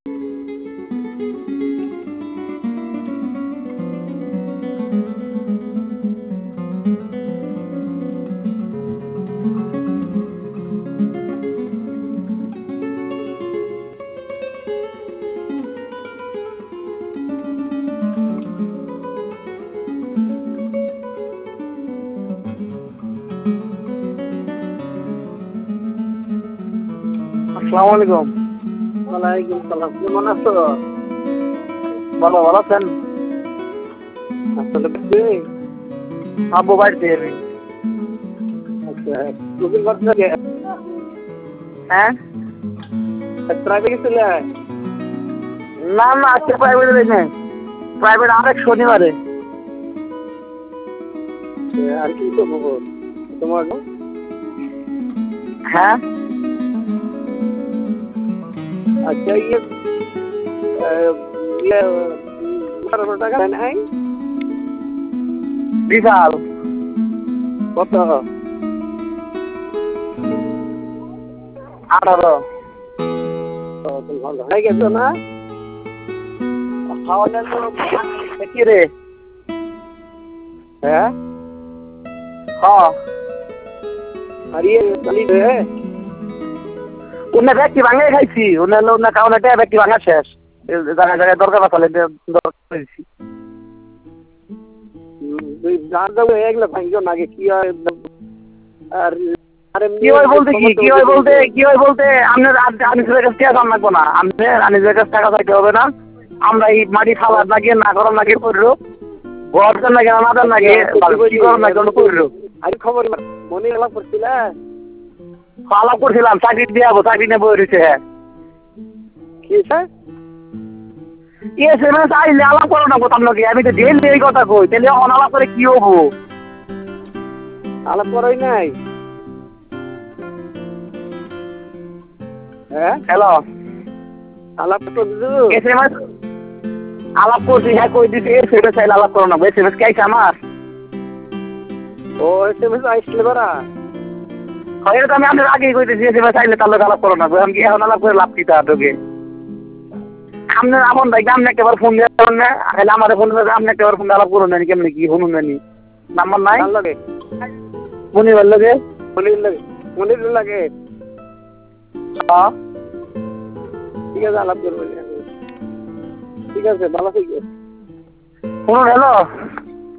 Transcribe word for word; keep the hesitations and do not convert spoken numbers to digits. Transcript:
আসসালামু আলাইকুম। ওয়ালাইকুম সালাম। কেমন আছো? ভালো ভালো আছেন? আসলে কি আব্বু বাড়িতে আমি। আচ্ছা কোচিং করতে গে হ্যাঁ প্রাইভেট গেছিলে? না না আজকে প্রাইভেটে দেখে প্রাইভেট আরেক শনিবারে। আর কি করবো তোমার? হ্যাঁ আচ্ছা ইয়ে ইয়ে বারো টাকা নাই বিশাল কত? আঠারো। ভালো হয়ে গেছো না? খাওয়া কি রে? হ্যাঁ হ্যাঁ আর ইয়ে চালি রে উন্না ব্যক্তি ভাঙাই খাইছি উন্না উন্না কাউনাটা ব্যক্তি ভাঙা শেষ জায়গায় জায়গায় দরকার পাতালে দরকার করেছি। তুই জান যাবো এগুলো ভাঙিও নাকি কি হয়? আর কি হয় বলতে কি কি হয় বলতে কি হয় বলতে আপনার আনিসের কাছে টাকা দাম লাগবো না, আপনার আনিসের কাছে টাকা চাইতে হবে না। আমরা এই মাটি খাবার লাগিয়ে না গরম লাগিয়ে করলো গরম লাগে না মাদার লাগে কি গরম লাগে করলো। আর খবর মনে আলাপ করছিলে? আলাপ করছিলাম চাকরি দিয়ে যাবো, চাকরি নিয়ে বই রয়েছে। হ্যাঁ কি স্যার এস এম এস আইলে আলাপ করো না কোথাও নাকি আমি তো ডেলি এই কথা কই, তাহলে অনালাপ করে কি হবো? আলাপ করাই নাই? হ্যাঁ হ্যালো আলাপ তো এস এম এস আলাপ করছি। হ্যাঁ কই দিছি এস এম এস আইলে আলাপ করো না। এস এম এস কে আইছে আমার? ও এস এম এস আইসলে বারা হয় তো আমি আপনার আগেই কইতেছি এস এম এস আইলে তার লোক আলাপ করো না। আমি কি এখন আলাপ করে লাভ কি তা তোকে? আপনার আপন ভাই আপনি একবার ফোন দিয়ে করেন না, তাহলে আমার ফোন দিয়ে আপনি একবার ফোন আলাপ করুন না কেমনি কি শুনুন না নাম্বার নাই কার লাগে? মনিবার লাগে মনির লাগে মনির লাগে হ্যাঁ ঠিক আছে আলাপ করবো। ঠিক আছে ভালো থেকে শুনুন হ্যালো